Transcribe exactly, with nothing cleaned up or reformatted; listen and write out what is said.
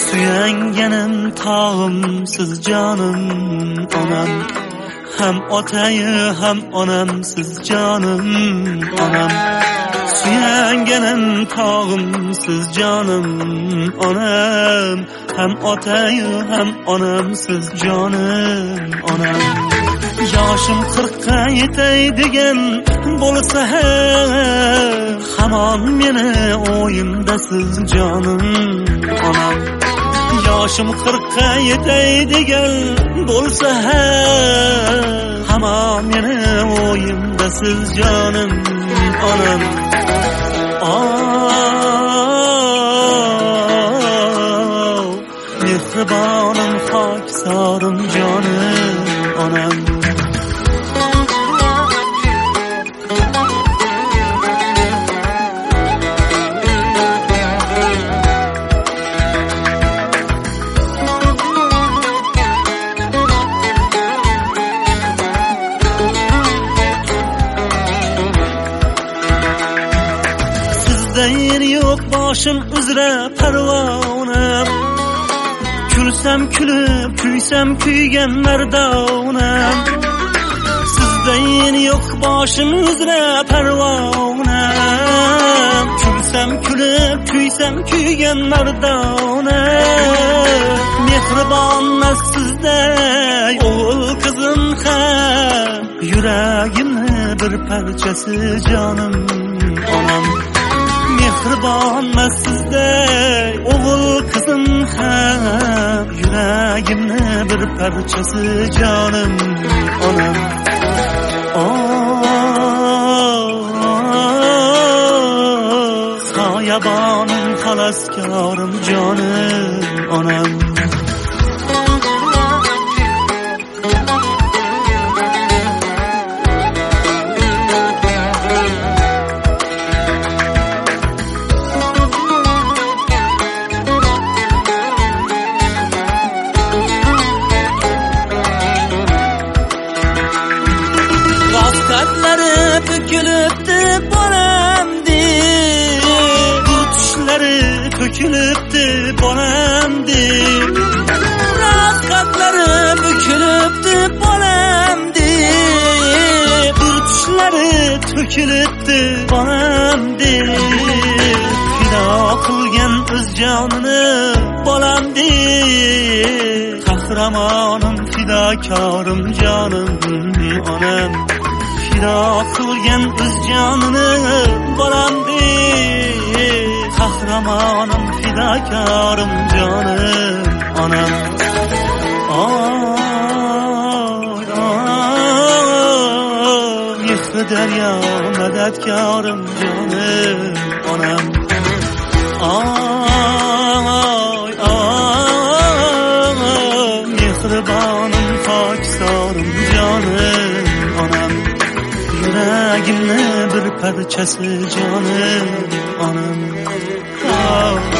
Suyanganim tog'imsiz jonim onam, ham otayu ham onamsiz jonim onam. Suyanganim tog'imsiz jonim onam, ham otayu ham onamsiz jonim onam. Yoshim qirqqa yetay degan bo'lsa hamon meni o'yimdasiz jonim onam. Yoshim qirqqa yetay degan bo'lsa hamon meni o'yimdasiz jonim onam. Oh, mehribonim xoksorim jonim onam. Yer yok boshim uzra parvonam, kulsam kulib kuysam kuygan mardonam. Sizda yer yok boshim uzra parvonam, kulsam kulib kuysam kuygan mardonam. Mehribonmas sizday o'g'il qizim ham, yuragimni bir parchasi jonim onam. Mehribonmas sizday o'g'il qizim ham, yuragimni bir parchasi jonim onam. Oh, soyabonim xaloskorim jonim onam. Qatlari to'kilibdi bolamdi, bu tushlari to'kilibdi bolamdi. Qatlari to'kilibdi bolamdi, bu tushlari to'kilibdi bolamdi. Fido qilgan o'z jonini bolamdi. Qahramonim fidokorim jonim onam. Fido qilgan o'z jonini bolamdi. Qahramonim fidokorim jonim onam. Oy oy mehri daryo madadkorim jonim onam. Oy oy mehribonim xoksorim jonim onam. Yuragimni bir parchasi jonim onam. Oh.